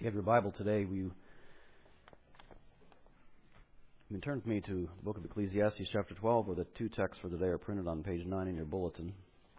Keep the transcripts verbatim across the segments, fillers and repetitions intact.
you have your Bible today, will you, you can turn with me to the book of Ecclesiastes, chapter twelve, where the two texts for today are printed on page nine in your bulletin.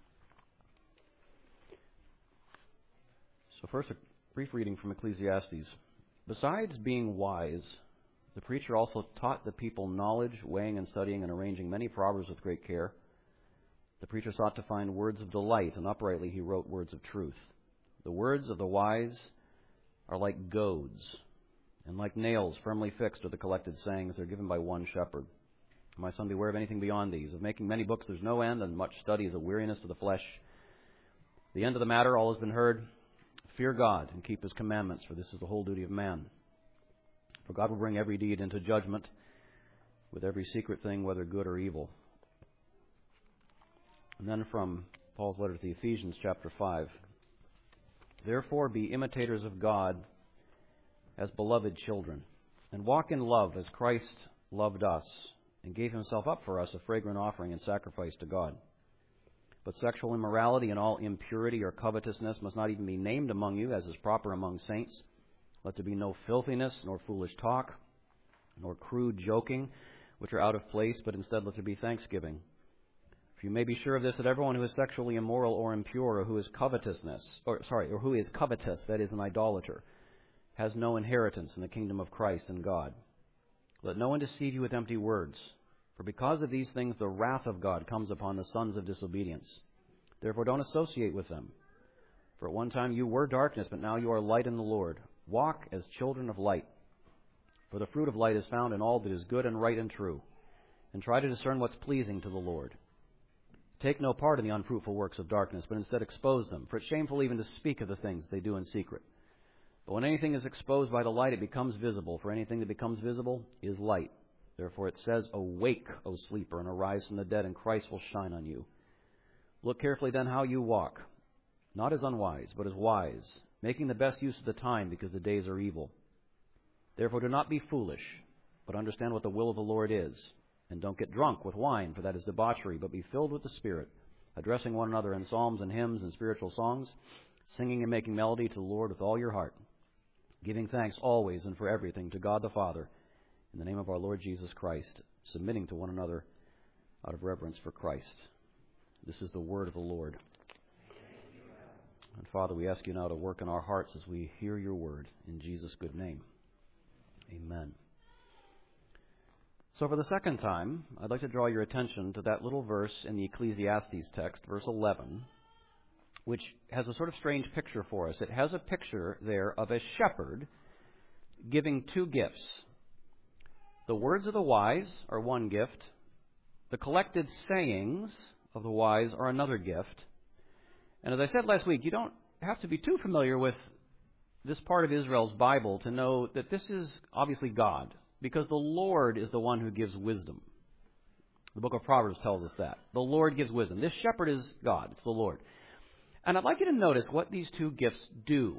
So first, a brief reading from Ecclesiastes. Besides being wise, the preacher also taught the people knowledge, weighing and studying and arranging many proverbs with great care. The preacher sought to find words of delight, and uprightly he wrote words of truth. The words of the wise are like goads, and like nails firmly fixed are the collected sayings. They're given by one shepherd. My son, beware of anything beyond these. Of making many books there's no end, and much study is a weariness to the flesh. The end of the matter, all has been heard. Fear God and keep His commandments, for this is the whole duty of man. For God will bring every deed into judgment, with every secret thing, whether good or evil. And then from Paul's letter to the Ephesians, chapter five. Therefore be imitators of God as beloved children, and walk in love as Christ loved us, and gave Himself up for us a fragrant offering and sacrifice to God. But sexual immorality and all impurity or covetousness must not even be named among you, as is proper among saints. Let there be no filthiness, nor foolish talk, nor crude joking, which are out of place, but instead let there be thanksgiving. For you may be sure of this, that everyone who is sexually immoral or impure, or who is covetousness, or sorry, or who is covetous, that is, an idolater, has no inheritance in the kingdom of Christ and God. Let no one deceive you with empty words, for because of these things the wrath of God comes upon the sons of disobedience. Therefore don't associate with them. For at one time you were darkness, but now you are light in the Lord. Walk as children of light. For the fruit of light is found in all that is good and right and true. And try to discern what's pleasing to the Lord. Take no part in the unfruitful works of darkness, but instead expose them. For it's shameful even to speak of the things they do in secret. But when anything is exposed by the light, it becomes visible. For anything that becomes visible is light. Therefore it says, Awake, O sleeper, and arise from the dead, and Christ will shine on you. Look carefully then how you walk, not as unwise, but as wise, making the best use of the time, because the days are evil. Therefore do not be foolish, but understand what the will of the Lord is. And don't get drunk with wine, for that is debauchery, but be filled with the Spirit, addressing one another in psalms and hymns and spiritual songs, singing and making melody to the Lord with all your heart, giving thanks always and for everything to God the Father, in the name of our Lord Jesus Christ, submitting to one another out of reverence for Christ. This is the word of the Lord. And Father, we ask you now to work in our hearts as we hear your word. In Jesus' good name. Amen. So for the second time, I'd like to draw your attention to that little verse in the Ecclesiastes text, verse eleven, which has a sort of strange picture for us. It has a picture there of a shepherd giving two gifts. The words of the wise are one gift. The collected sayings of the wise are another gift. And as I said last week, you don't have to be too familiar with this part of Israel's Bible to know that this is obviously God, because the Lord is the one who gives wisdom. The book of Proverbs tells us that. The Lord gives wisdom. This shepherd is God. It's the Lord. And I'd like you to notice what these two gifts do.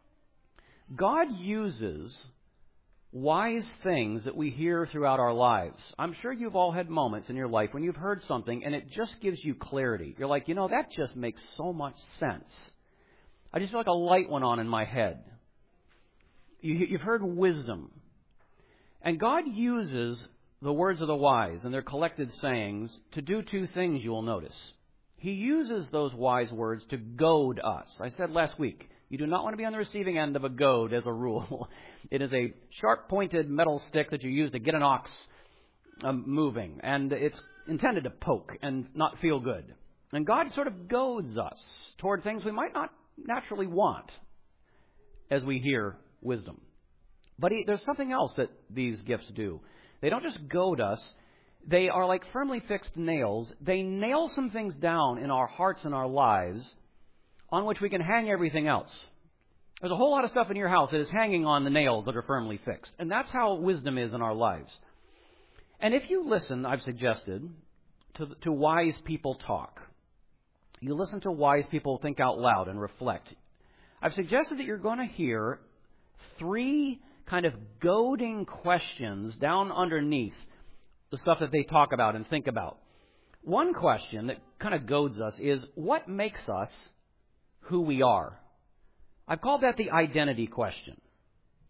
God uses wise things that we hear throughout our lives. I'm sure you've all had moments in your life when you've heard something and it just gives you clarity. You're like, you know, that just makes so much sense. I just feel like a light went on in my head. You, you've heard wisdom. And God uses the words of the wise and their collected sayings to do two things, you will notice. He uses those wise words to goad us. I said last week, you do not want to be on the receiving end of a goad as a rule. It is a sharp-pointed metal stick that you use to get an ox um, moving. And it's intended to poke and not feel good. And God sort of goads us toward things we might not naturally want as we hear wisdom. But he, there's something else that these gifts do. They don't just goad us. They are like firmly fixed nails. They nail some things down in our hearts and our lives on which we can hang everything else. There's a whole lot of stuff in your house that is hanging on the nails that are firmly fixed. And that's how wisdom is in our lives. And if you listen, I've suggested, to, to wise people talk, you listen to wise people think out loud and reflect, I've suggested that you're going to hear three kind of goading questions down underneath the stuff that they talk about and think about. One question that kind of goads us is, what makes us who we are? I've called that the identity question.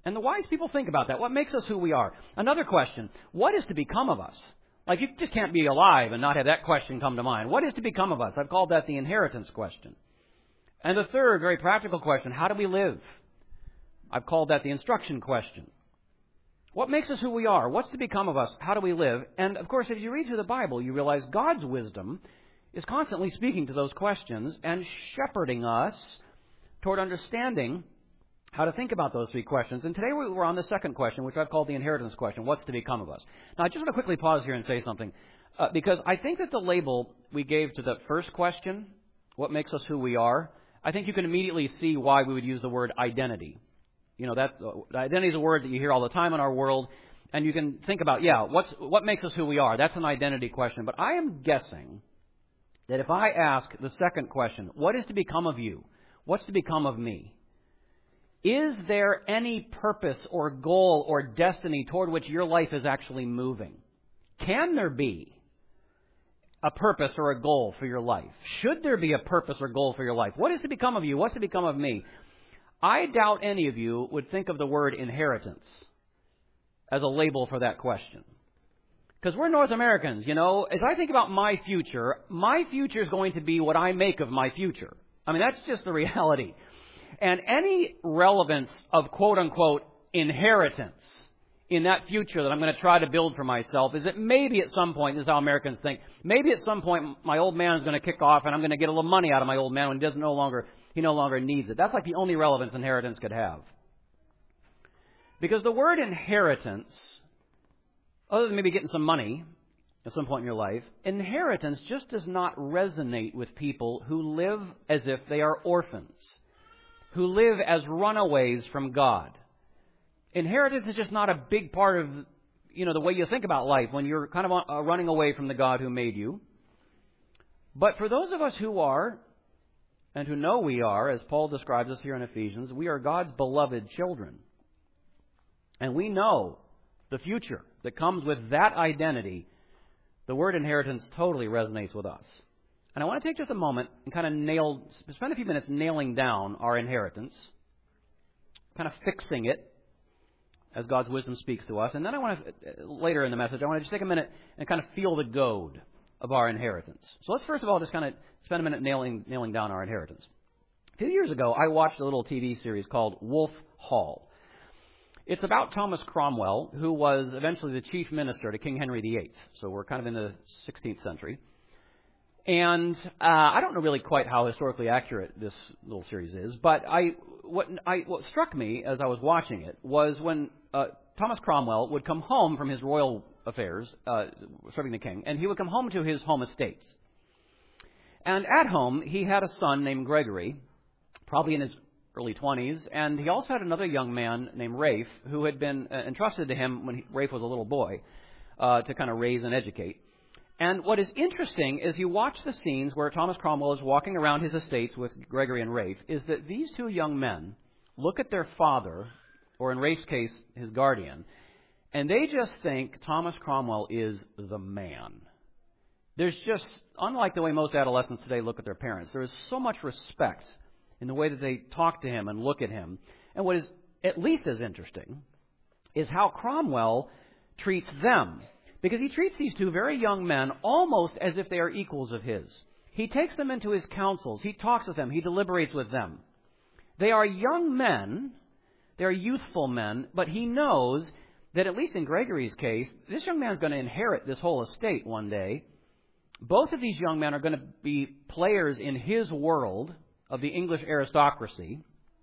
And the wise people think about that. What makes us who we are? Another question, what is to become of us? Like, you just can't be alive and not have that question come to mind. What is to become of us? I've called that the inheritance question. And the third, very practical question, how do we live? I've called that the instruction question. What makes us who we are? What's to become of us? How do we live? And, of course, as you read through the Bible, you realize God's wisdom is constantly speaking to those questions and shepherding us toward understanding how to think about those three questions. And today we're on the second question, which I've called the inheritance question. What's to become of us? Now, I just want to quickly pause here and say something, uh, because I think that the label we gave to the first question, what makes us who we are, I think you can immediately see why we would use the word identity. You know, that uh, identity is a word that you hear all the time in our world, and you can think about, yeah, what's what makes us who we are? That's an identity question. But I am guessing that if I ask the second question, what is to become of you? What's to become of me? Is there any purpose or goal or destiny toward which your life is actually moving? Can there be a purpose or a goal for your life? Should there be a purpose or goal for your life? What is to become of you? What's to become of me? I doubt any of you would think of the word inheritance as a label for that question. Because we're North Americans, you know. As I think about my future, my future is going to be what I make of my future. I mean, that's just the reality. And any relevance of quote-unquote inheritance in that future that I'm going to try to build for myself is that maybe at some point, this is how Americans think, maybe at some point my old man is going to kick off and I'm going to get a little money out of my old man when he doesn't no longer, he no longer needs it. That's like the only relevance inheritance could have. Because the word inheritance, other than maybe getting some money at some point in your life, inheritance just does not resonate with people who live as if they are orphans, who live as runaways from God. Inheritance is just not a big part of, you know, the way you think about life when you're kind of uh, running away from the God who made you. But for those of us who are, and who know we are, as Paul describes us here in Ephesians, we are God's beloved children. And we know the future that comes with that identity. The word inheritance totally resonates with us. And I want to take just a moment and kind of nail, spend a few minutes nailing down our inheritance, kind of fixing it as God's wisdom speaks to us. And then I want to, later in the message, I want to just take a minute and kind of feel the goad of our inheritance. So let's first of all just kind of spend a minute nailing, nailing down our inheritance. A few years ago, I watched a little T V series called Wolf Hall. It's about Thomas Cromwell, who was eventually the chief minister to King Henry the eighth. So we're kind of in the sixteenth century. And uh, I don't know really quite how historically accurate this little series is, but I what, I, what struck me as I was watching it was when uh, Thomas Cromwell would come home from his royal affairs, uh, serving the king, and he would come home to his home estates. And at home, he had a son named Gregory, probably in his early twenties, and he also had another young man named Rafe, who had been uh, entrusted to him when he, Rafe was a little boy, uh, to kind of raise and educate. And what is interesting is you watch the scenes where Thomas Cromwell is walking around his estates with Gregory and Rafe, is that these two young men look at their father, or in Rafe's case, his guardian, and they just think Thomas Cromwell is the man. There's just, unlike the way most adolescents today look at their parents, there is so much respect in the way that they talk to him and look at him. And what is at least as interesting is how Cromwell treats them. Because he treats these two very young men almost as if they are equals of his. He takes them into his councils. He talks with them. He deliberates with them. They are young men. They are youthful men. But he knows that, at least in Gregory's case, this young man is going to inherit this whole estate one day. Both of these young men are going to be players in his world of the English aristocracy.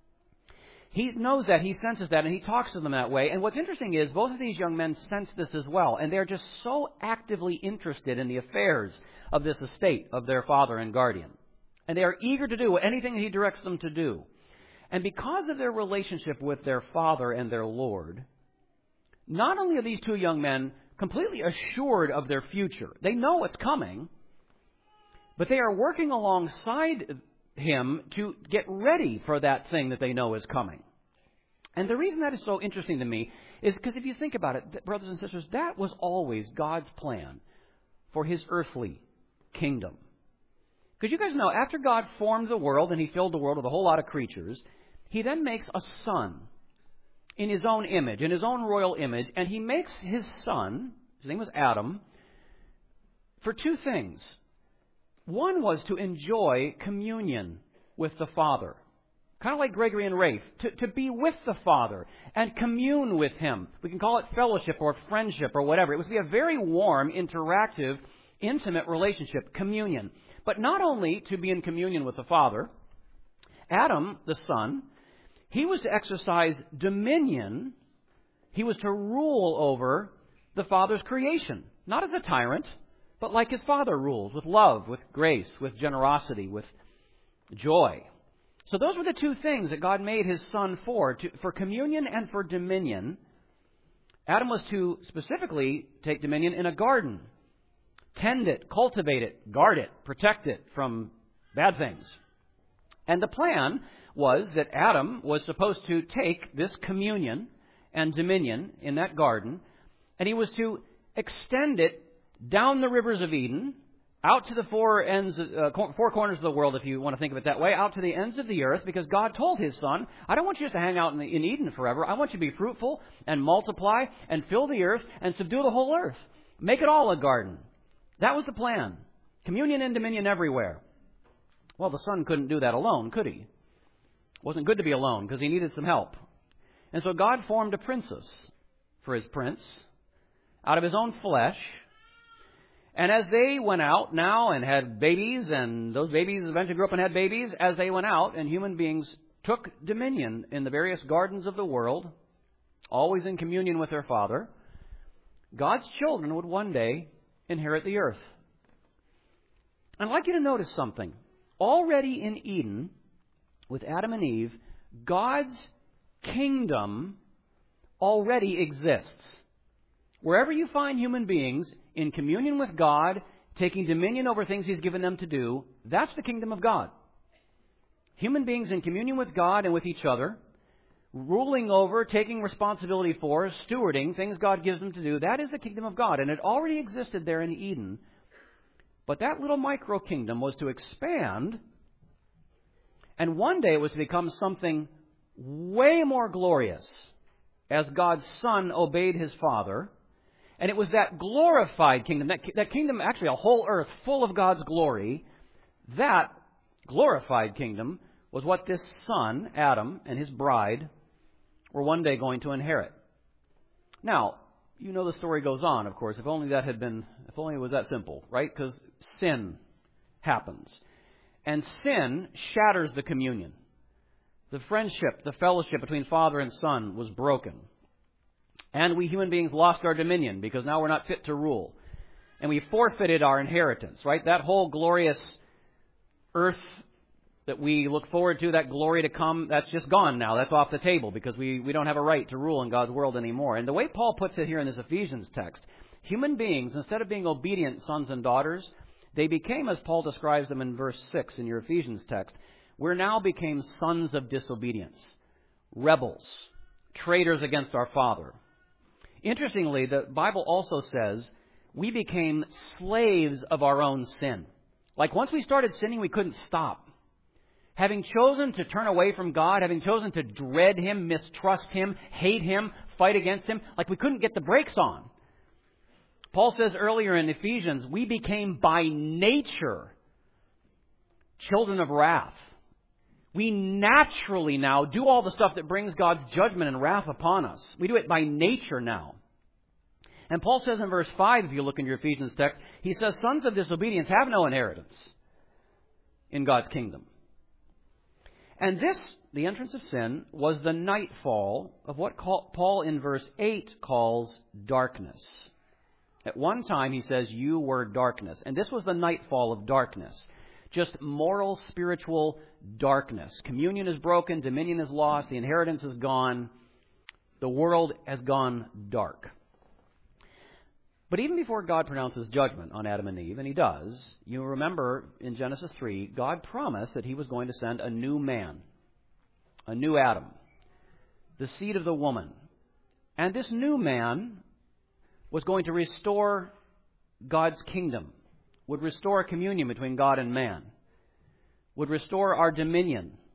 He knows that, he senses that, and he talks to them that way. And what's interesting is both of these young men sense this as well, and they're just so actively interested in the affairs of this estate of their father and guardian. And they are eager to do anything he directs them to do. And because of their relationship with their father and their Lord, not only are these two young men completely assured of their future, they know what's coming, but they are working alongside him to get ready for that thing that they know is coming. And the reason that is so interesting to me is because if you think about it, brothers and sisters, that was always God's plan for his earthly kingdom. Because you guys know, after God formed the world and he filled the world with a whole lot of creatures, he then makes a son in his own image, in his own royal image, and he makes his son, his name was Adam, for two things. One was to enjoy communion with the Father. Kind of like Gregory and Rafe, to, to be with the Father and commune with Him. We can call it fellowship or friendship or whatever. It was to be a very warm, interactive, intimate relationship, communion. But not only to be in communion with the Father, Adam, the Son, he was to exercise dominion. He was to rule over the Father's creation. Not as a tyrant, but like his Father rules, with love, with grace, with generosity, with joy. So those were the two things that God made His Son for, to, for communion and for dominion. Adam was to specifically take dominion in a garden. Tend it, cultivate it, guard it, protect it from bad things. And the plan was that Adam was supposed to take this communion and dominion in that garden, and he was to extend it down the rivers of Eden, out to the four ends, uh, four corners of the world, if you want to think of it that way, out to the ends of the earth, because God told His Son, I don't want you just to hang out in, the, in Eden forever. I want you to be fruitful and multiply and fill the earth and subdue the whole earth. Make it all a garden. That was the plan. Communion and dominion everywhere. Well, the Son couldn't do that alone, could he? It wasn't good to be alone because he needed some help. And so God formed a princess for His prince out of His own flesh. And as they went out now and had babies, and those babies eventually grew up and had babies, as they went out and human beings took dominion in the various gardens of the world, always in communion with their Father, God's children would one day inherit the earth. I'd like you to notice something. Already in Eden, with Adam and Eve, God's kingdom already exists. Wherever you find human beings in communion with God, taking dominion over things He's given them to do, that's the kingdom of God. Human beings in communion with God and with each other, ruling over, taking responsibility for, stewarding things God gives them to do, that is the kingdom of God. And it already existed there in Eden. But that little micro kingdom was to expand, and one day it was to become something way more glorious as God's Son obeyed His Father. And it was that glorified kingdom, that, that kingdom, actually a whole earth full of God's glory, that glorified kingdom was what this Son, Adam, and his bride were one day going to inherit. Now, you know the story goes on, of course. If only that had been, if only it was that simple, right? Because sin happens. And sin shatters the communion. The friendship, the fellowship between Father and Son was broken. And we human beings lost our dominion because now we're not fit to rule. And we forfeited our inheritance, right? That whole glorious earth that we look forward to, that glory to come, that's just gone now. That's off the table because we, we don't have a right to rule in God's world anymore. And the way Paul puts it here in this Ephesians text, human beings, instead of being obedient sons and daughters, they became, as Paul describes them in verse six in your Ephesians text, we now became sons of disobedience, rebels, traitors against our Father. Interestingly, the Bible also says we became slaves of our own sin. Like once we started sinning, we couldn't stop. Having chosen to turn away from God, having chosen to dread Him, mistrust Him, hate Him, fight against Him, like we couldn't get the brakes on. Paul says earlier in Ephesians, we became by nature children of wrath. We naturally now do all the stuff that brings God's judgment and wrath upon us. We do it by nature now. And Paul says in verse five, if you look in your Ephesians text, he says, sons of disobedience have no inheritance in God's kingdom. And this, the entrance of sin, was the nightfall of what Paul in verse eight calls darkness. At one time, he says, you were darkness. And this was the nightfall of darkness. Just moral, spiritual darkness. Communion is broken. Dominion is lost. The inheritance is gone. The world has gone dark. But even before God pronounces judgment on Adam and Eve, and He does, you remember in Genesis three, God promised that He was going to send a new man, a new Adam, the seed of the woman. And this new man was going to restore God's kingdom, would restore communion between God and man, would restore our dominion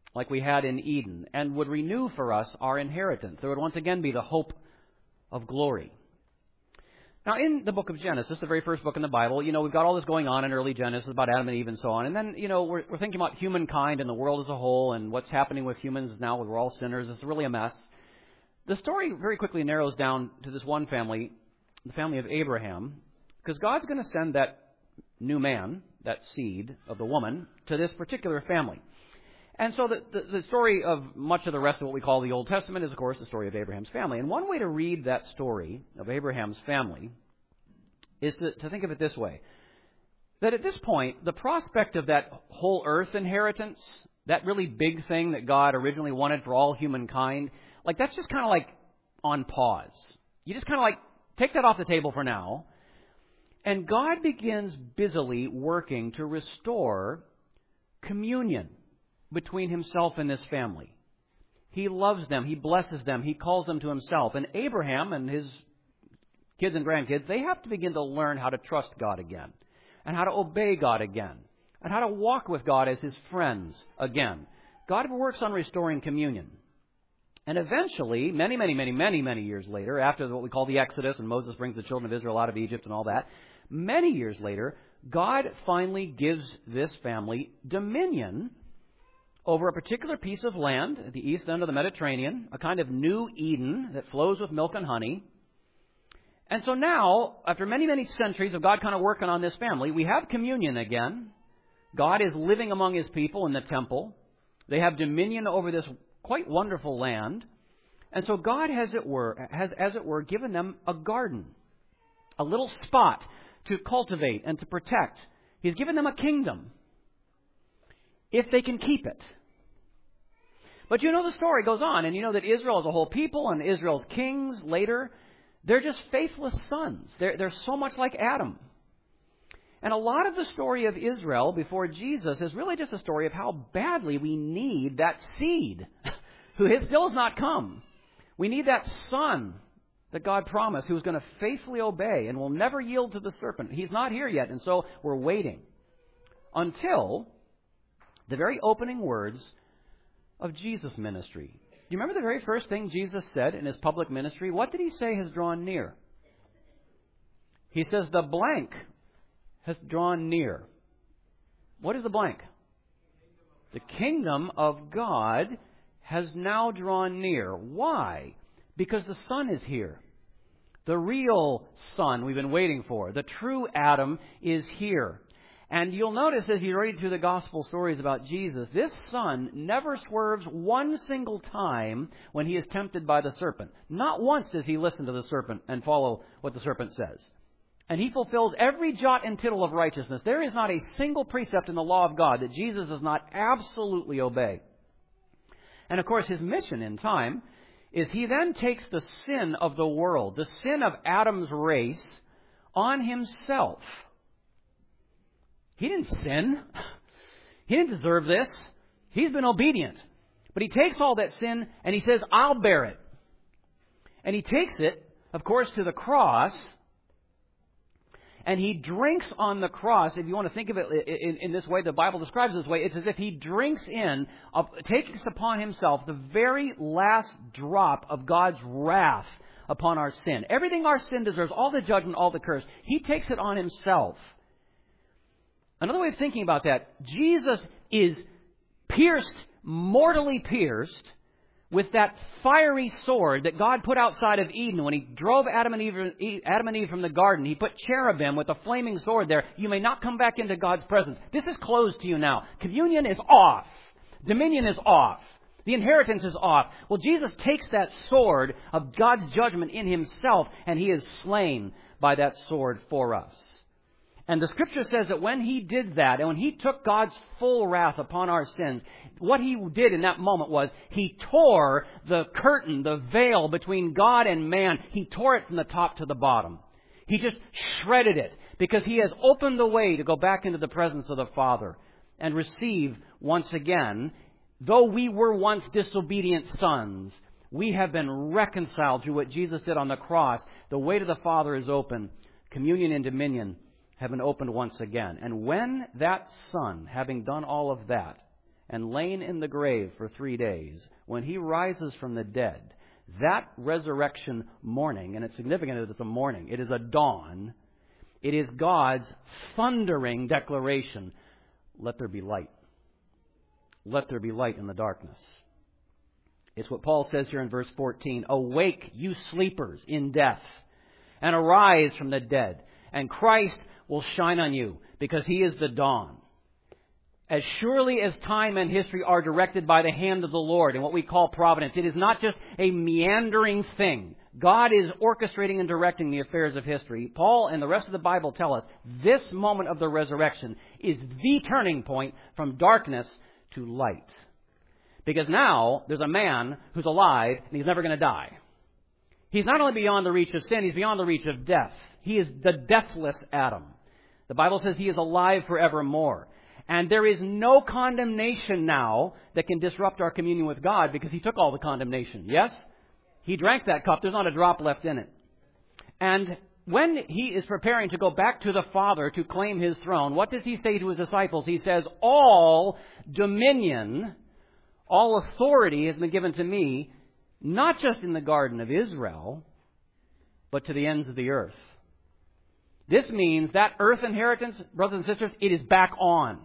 like we had in Eden, and would renew for us our inheritance. There would once again be the hope of glory. Now, in the book of Genesis, the very first book in the Bible, you know, we've got all this going on in early Genesis about Adam and Eve and so on. And then, you know, we're, we're thinking about humankind and the world as a whole and what's happening with humans now. We're all sinners. It's really a mess. The story very quickly narrows down to this one family, the family of Abraham, because God's going to send that new man, that seed of the woman, to this particular family. And so the, the, the story of much of the rest of what we call the Old Testament is, of course, the story of Abraham's family. And one way to read that story of Abraham's family is to, to think of it this way. That at this point, the prospect of that whole earth inheritance, that really big thing that God originally wanted for all humankind, like that's just kind of like on pause. You just kind of like take that off the table for now. And God begins busily working to restore communion between himself and this family. He loves them. He blesses them. He calls them to himself. And Abraham and his kids and grandkids, they have to begin to learn how to trust God again, and how to obey God again, and how to walk with God as his friends again. God works on restoring communion. And eventually, many, many, many, many, many years later, after what we call the Exodus, and Moses brings the children of Israel out of Egypt and all that, many years later, God finally gives this family dominion over a particular piece of land at the east end of the Mediterranean, a kind of new Eden that flows with milk and honey. And so now, after many, many centuries of God kind of working on this family, we have communion again. God is living among his people in the temple. They have dominion over this quite wonderful land. And so God has, it were, has, as it were, given them a garden, a little spot to cultivate and to protect. He's given them a kingdom, if they can keep it. But you know the story goes on, and you know that Israel is a whole people, and Israel's kings later, they're just faithless sons. They're, they're so much like Adam. And a lot of the story of Israel before Jesus is really just a story of how badly we need that seed, who still has not come. We need that son that God promised, who is going to faithfully obey and will never yield to the serpent. He's not here yet, and so we're waiting until the very opening words of Jesus' ministry. Do you remember the very first thing Jesus said in his public ministry? What did he say has drawn near? He says, the blank has drawn near. What is the blank? The kingdom of God has now drawn near. Why? Because the Son is here. The real Son we've been waiting for. The true Adam is here. And you'll notice as you read through the gospel stories about Jesus, this Son never swerves one single time when he is tempted by the serpent. Not once does he listen to the serpent and follow what the serpent says. And he fulfills every jot and tittle of righteousness. There is not a single precept in the law of God that Jesus does not absolutely obey. And of course, his mission in time is he then takes the sin of the world, the sin of Adam's race, on himself. He didn't sin. He didn't deserve this. He's been obedient. But he takes all that sin and he says, I'll bear it. And he takes it, of course, to the cross. And he drinks on the cross. If you want to think of it in, in this way, the Bible describes it this way. It's as if he drinks in, uh, takes upon himself the very last drop of God's wrath upon our sin. Everything our sin deserves, all the judgment, all the curse, he takes it on himself. Another way of thinking about that, Jesus is pierced, mortally pierced, with that fiery sword that God put outside of Eden when he drove Adam and Eve, Adam and Eve from the garden. He put cherubim with a flaming sword there. You may not come back into God's presence. This is closed to you now. Communion is off. Dominion is off. The inheritance is off. Well, Jesus takes that sword of God's judgment in himself, and he is slain by that sword for us. And the Scripture says that when he did that, and when he took God's full wrath upon our sins, what he did in that moment was he tore the curtain, the veil between God and man. He tore it from the top to the bottom. He just shredded it because he has opened the way to go back into the presence of the Father and receive once again, though we were once disobedient sons, we have been reconciled through what Jesus did on the cross. The way to the Father is open. Communion and dominion have been opened once again. And when that Son, having done all of that, and lain in the grave for three days, when he rises from the dead, that resurrection morning, and it's significant that it's a morning, it is a dawn, it is God's thundering declaration, let there be light. Let there be light in the darkness. It's what Paul says here in verse fourteen, awake, you sleepers in death, and arise from the dead, and Christ will shine on you, because he is the dawn. As surely as time and history are directed by the hand of the Lord in what we call providence, it is not just a meandering thing. God is orchestrating and directing the affairs of history. Paul and the rest of the Bible tell us this moment of the resurrection is the turning point from darkness to light. Because now there's a man who's alive and he's never going to die. He's not only beyond the reach of sin, he's beyond the reach of death. He is the deathless Adam. The Bible says he is alive forevermore. And there is no condemnation now that can disrupt our communion with God because he took all the condemnation. Yes? He drank that cup. There's not a drop left in it. And when he is preparing to go back to the Father to claim his throne, what does he say to his disciples? He says, all dominion, all authority has been given to me, not just in the Garden of Israel, but to the ends of the earth. This means that earth inheritance, brothers and sisters, it is back on.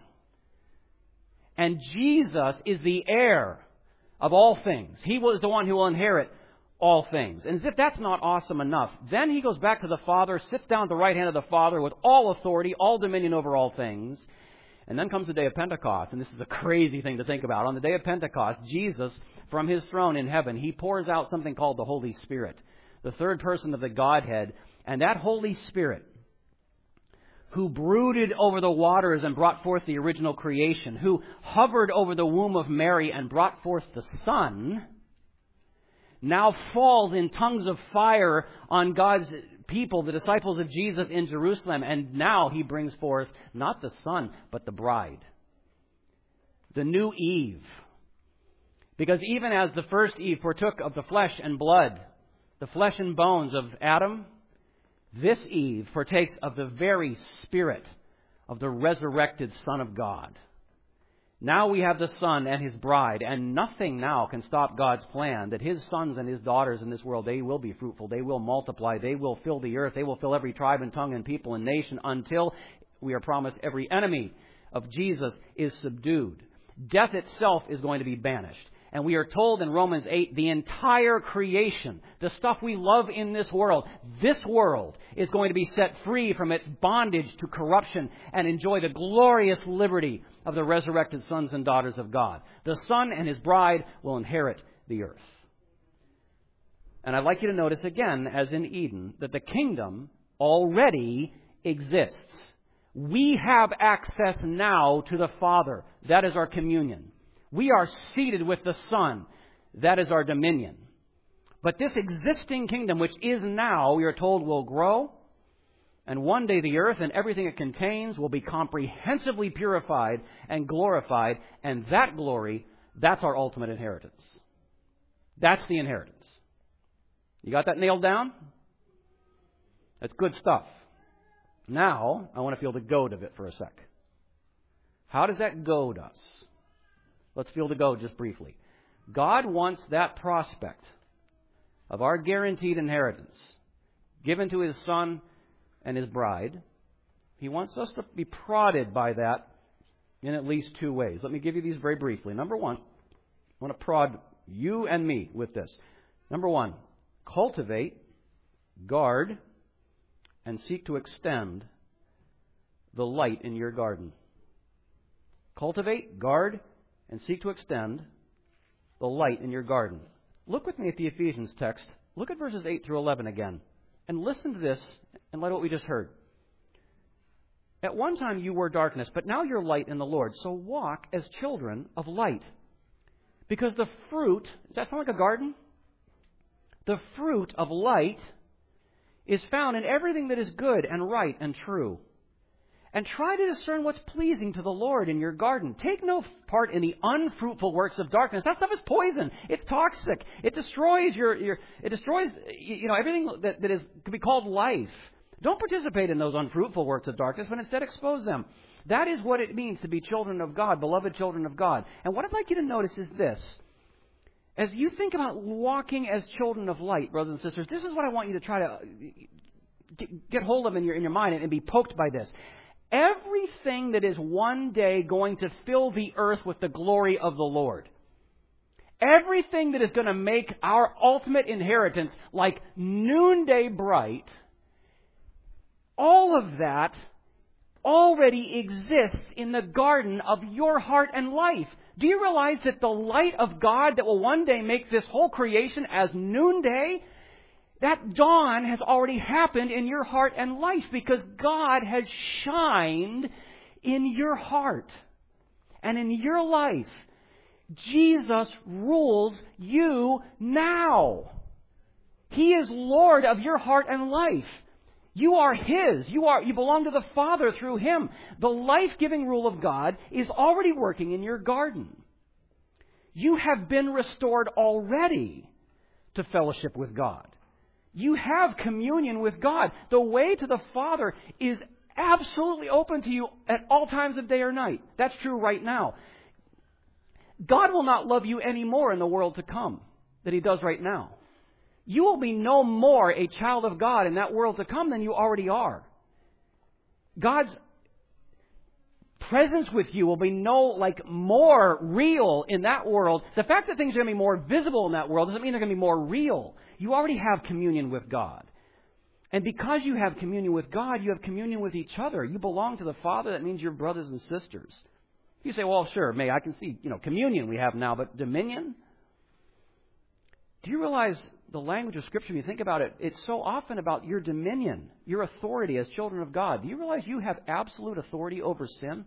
And Jesus is the heir of all things. He was the one who will inherit all things. And as if that's not awesome enough, then he goes back to the Father, sits down at the right hand of the Father with all authority, all dominion over all things. And then comes the day of Pentecost. And this is a crazy thing to think about. On the day of Pentecost, Jesus, from his throne in heaven, he pours out something called the Holy Spirit, the third person of the Godhead. And that Holy Spirit, who brooded over the waters and brought forth the original creation, who hovered over the womb of Mary and brought forth the Son, now falls in tongues of fire on God's people, the disciples of Jesus in Jerusalem. And now he brings forth not the Son, but the bride, the new Eve. Because even as the first Eve partook of the flesh and blood, the flesh and bones of Adam, this Eve partakes of the very Spirit of the resurrected Son of God. Now we have the Son and his bride, and nothing now can stop God's plan that his sons and his daughters in this world, they will be fruitful, they will multiply, they will fill the earth, they will fill every tribe and tongue and people and nation until we are promised every enemy of Jesus is subdued. Death itself is going to be banished. And we are told in Romans eight, the entire creation, the stuff we love in this world, this world is going to be set free from its bondage to corruption and enjoy the glorious liberty of the resurrected sons and daughters of God. The Son and his bride will inherit the earth. And I'd like you to notice again, as in Eden, that the kingdom already exists. We have access now to the Father. That is our communion. We are seated with the Son. That is our dominion. But this existing kingdom, which is now, we are told, will grow. And one day the earth and everything it contains will be comprehensively purified and glorified. And that glory, that's our ultimate inheritance. That's the inheritance. You got that nailed down? That's good stuff. Now, I want to feel the goad of it for a sec. How does that goad us? Let's feel the goad just briefly. God wants that prospect of our guaranteed inheritance given to his Son and his bride. He wants us to be prodded by that in at least two ways. Let me give you these very briefly. Number one, I want to prod you and me with this. Number one, cultivate, guard, and seek to extend the light in your garden. Cultivate, guard, and seek to extend the light in your garden. Look with me at the Ephesians text. Look at verses eight through eleven again. And listen to this in light of what we just heard. At one time you were darkness, but now you're light in the Lord. So walk as children of light. Because the fruit, does that sound like a garden? The fruit of light is found in everything that is good and right and true. And try to discern what's pleasing to the Lord in your garden. Take no part in the unfruitful works of darkness. That stuff is poison. It's toxic. It destroys your, your it destroys, you know, everything that, that is could be called life. Don't participate in those unfruitful works of darkness, but instead expose them. That is what it means to be children of God, beloved children of God. And what I'd like you to notice is this. As you think about walking as children of light, brothers and sisters, this is what I want you to try to get hold of in your, in your mind and be poked by this. Everything that is one day going to fill the earth with the glory of the Lord, everything that is going to make our ultimate inheritance like noonday bright, all of that already exists in the garden of your heart and life. Do you realize that the light of God that will one day make this whole creation as noonday, that dawn has already happened in your heart and life because God has shined in your heart and in your life. Jesus rules you now. He is Lord of your heart and life. You are His. You are, you belong to the Father through Him. The life-giving rule of God is already working in your garden. You have been restored already to fellowship with God. You have communion with God. The way to the Father is absolutely open to you at all times of day or night. That's true right now. God will not love you any more in the world to come than He does right now. You will be no more a child of God in that world to come than you already are. God's presence with you will be no, like, more real in that world. The fact that things are going to be more visible in that world doesn't mean they're going to be more real. You already have communion with God. And because you have communion with God, you have communion with each other. You belong to the Father. That means you're brothers and sisters. You say, well, sure, May, I can see, you know, communion we have now, but dominion? Do you realize the language of Scripture, when you think about it, it's so often about your dominion, your authority as children of God. Do you realize you have absolute authority over sin?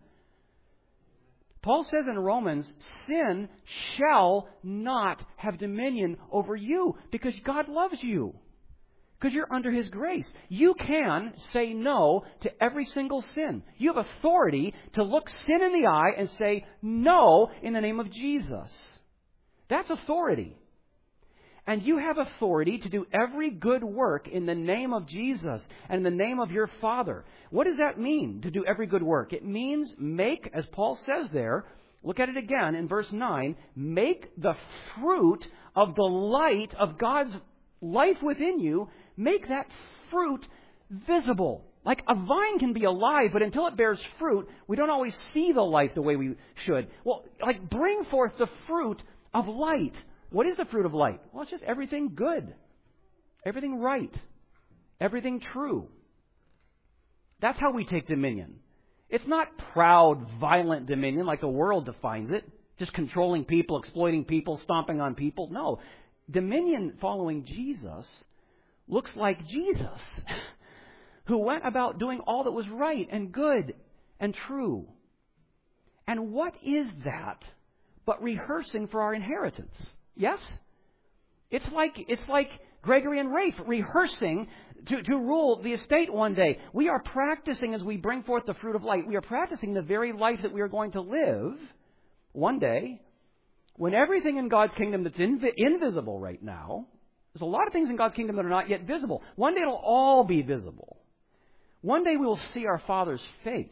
Paul says in Romans, sin shall not have dominion over you because God loves you. Because you're under His grace. You can say no to every single sin. You have authority to look sin in the eye and say no in the name of Jesus. That's authority. And you have authority to do every good work in the name of Jesus and in the name of your Father. What does that mean, to do every good work? It means make, as Paul says there, look at it again in verse nine, make the fruit of the light of God's life within you, make that fruit visible. Like a vine can be alive, but until it bears fruit, we don't always see the life the way we should. Well, like bring forth the fruit of light. What is the fruit of light? Well, it's just everything good, everything right, everything true. That's how we take dominion. It's not proud, violent dominion like the world defines it, just controlling people, exploiting people, stomping on people. No, dominion following Jesus looks like Jesus, who went about doing all that was right and good and true. And what is that but rehearsing for our inheritance? Yes? It's like it's like Gregory and Rafe rehearsing to, to rule the estate one day. We are practicing as we bring forth the fruit of light. We are practicing the very life that we are going to live one day when everything in God's kingdom that's inv- invisible right now, there's a lot of things in God's kingdom that are not yet visible. One day it'll all be visible. One day we will see our Father's face.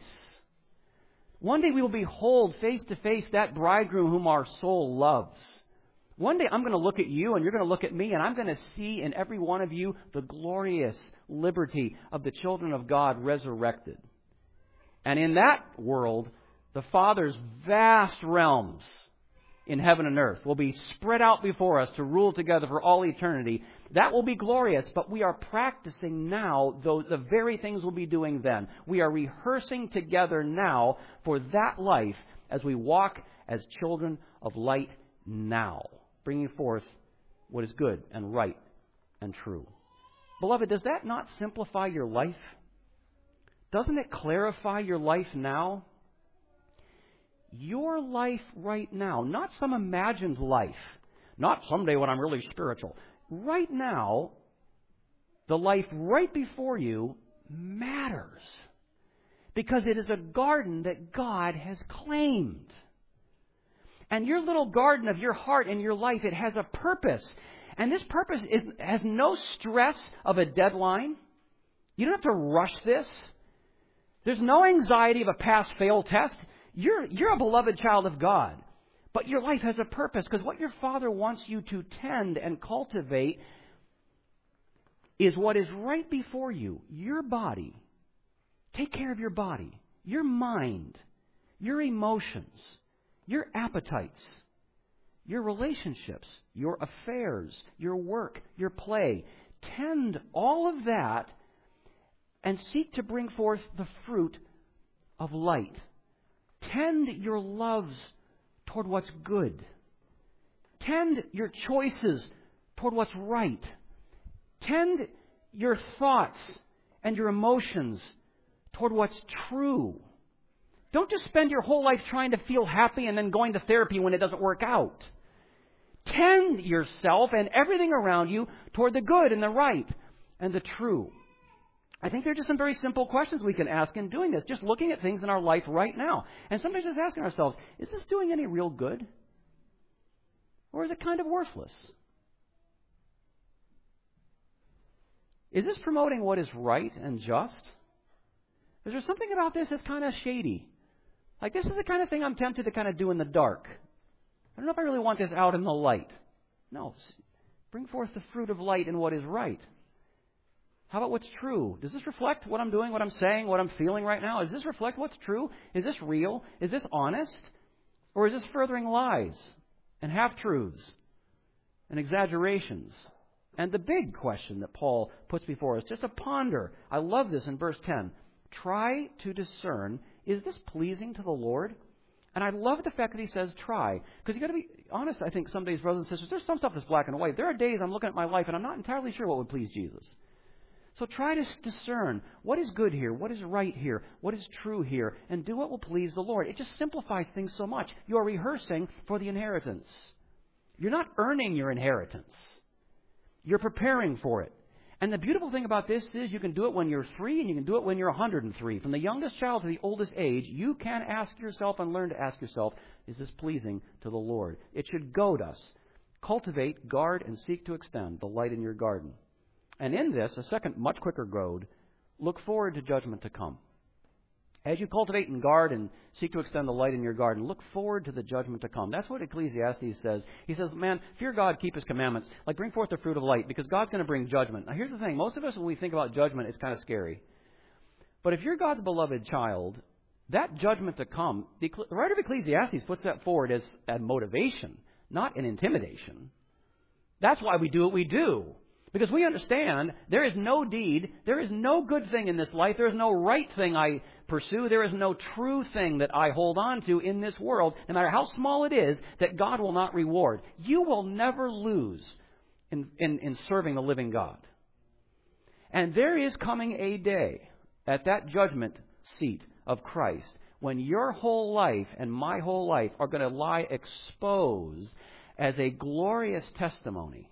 One day we will behold face to face that bridegroom whom our soul loves. One day I'm going to look at you and you're going to look at me and I'm going to see in every one of you the glorious liberty of the children of God resurrected. And in that world, the Father's vast realms in heaven and earth will be spread out before us to rule together for all eternity. That will be glorious, but we are practicing now though the very things we'll be doing then. We are rehearsing together now for that life as we walk as children of light now, bringing forth what is good and right and true. Beloved, does that not simplify your life? Doesn't it clarify your life now? Your life right now, not some imagined life, not someday when I'm really spiritual. Right now, the life right before you matters because it is a garden that God has claimed. And your little garden of your heart and your life, it has a purpose. And this purpose is, has no stress of a deadline. You don't have to rush this. There's no anxiety of a pass-fail test. You're, you're a beloved child of God. But your life has a purpose, because what your Father wants you to tend and cultivate is what is right before you, your body. Take care of your body, your mind, your emotions, your appetites, your relationships, your affairs, your work, your play. Tend all of that and seek to bring forth the fruit of light. Tend your loves toward what's good. Tend your choices toward what's right. Tend your thoughts and your emotions toward what's true. Don't just spend your whole life trying to feel happy and then going to therapy when it doesn't work out. Tend yourself and everything around you toward the good and the right and the true. I think there are just some very simple questions we can ask in doing this, just looking at things in our life right now. And sometimes just asking ourselves, is this doing any real good? Or is it kind of worthless? Is this promoting what is right and just? Is there something about this that's kind of shady? Like, this is the kind of thing I'm tempted to kind of do in the dark. I don't know if I really want this out in the light. No. Bring forth the fruit of light in what is right. How about what's true? Does this reflect what I'm doing, what I'm saying, what I'm feeling right now? Does this reflect what's true? Is this real? Is this honest? Or is this furthering lies and half-truths and exaggerations? And the big question that Paul puts before us, just to ponder. I love this in verse ten. Try to discern, is this pleasing to the Lord? And I love the fact that he says try. Because you've got to be honest, I think, some days, brothers and sisters, there's some stuff that's black and white. There are days I'm looking at my life and I'm not entirely sure what would please Jesus. So try to discern what is good here, what is right here, what is true here, and do what will please the Lord. It just simplifies things so much. You're rehearsing for the inheritance. You're not earning your inheritance. You're preparing for it. And the beautiful thing about this is you can do it when you're three and you can do it when you're one hundred three. From the youngest child to the oldest age, you can ask yourself and learn to ask yourself, is this pleasing to the Lord? It should goad us. Cultivate, guard, and seek to extend the light in your garden. And in this, a second, much quicker goad, look forward to judgment to come. As you cultivate and guard and seek to extend the light in your garden, look forward to the judgment to come. That's what Ecclesiastes says. He says, man, fear God, keep His commandments. Like, bring forth the fruit of light, because God's going to bring judgment. Now, here's the thing. Most of us, when we think about judgment, it's kind of scary. But if you're God's beloved child, that judgment to come, the writer of Ecclesiastes puts that forward as a motivation, not an intimidation. That's why we do what we do. Because we understand there is no deed, there is no good thing in this life, there is no right thing I pursue, there is no true thing that I hold on to in this world, no matter how small it is, that God will not reward. You will never lose in, in, in serving the living God. And there is coming a day at that judgment seat of Christ when your whole life and my whole life are going to lie exposed as a glorious testimony.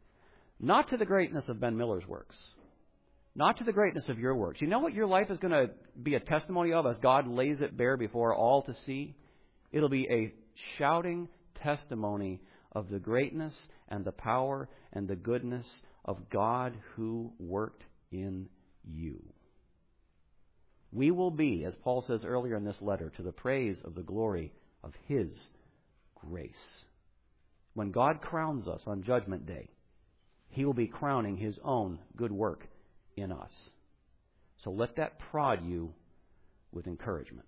Not to the greatness of Ben Miller's works. Not to the greatness of your works. You know what your life is going to be a testimony of as God lays it bare before all to see? It'll be a shouting testimony of the greatness and the power and the goodness of God who worked in you. We will be, as Paul says earlier in this letter, to the praise of the glory of His grace. When God crowns us on Judgment Day, He will be crowning His own good work in us. So let that prod you with encouragement.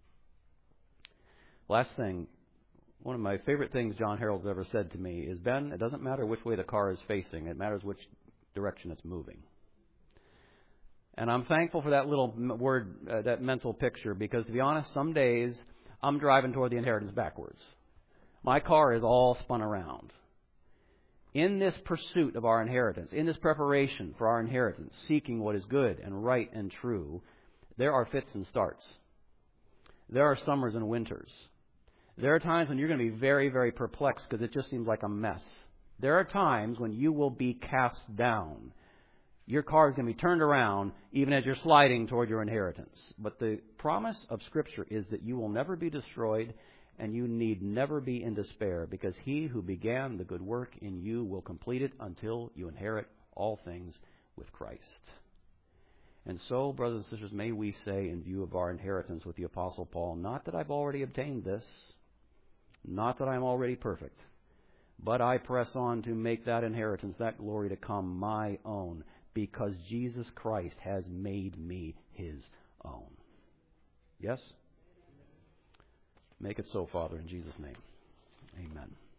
Last thing, one of my favorite things John Harold's ever said to me is, Ben, it doesn't matter which way the car is facing. It matters which direction it's moving. And I'm thankful for that little word, uh, that mental picture, because to be honest, some days I'm driving toward the inheritance backwards. My car is all spun around. In this pursuit of our inheritance, in this preparation for our inheritance, seeking what is good and right and true, there are fits and starts. There are summers and winters. There are times when you're going to be very, very perplexed because it just seems like a mess. There are times when you will be cast down. Your car is going to be turned around even as you're sliding toward your inheritance. But the promise of Scripture is that you will never be destroyed, and you need never be in despair, because He who began the good work in you will complete it until you inherit all things with Christ. And so, brothers and sisters, may we say in view of our inheritance with the Apostle Paul, not that I've already obtained this, not that I'm already perfect, but I press on to make that inheritance, that glory to come, my own, because Jesus Christ has made me his own. Yes? Make it so, Father, in Jesus' name. Amen.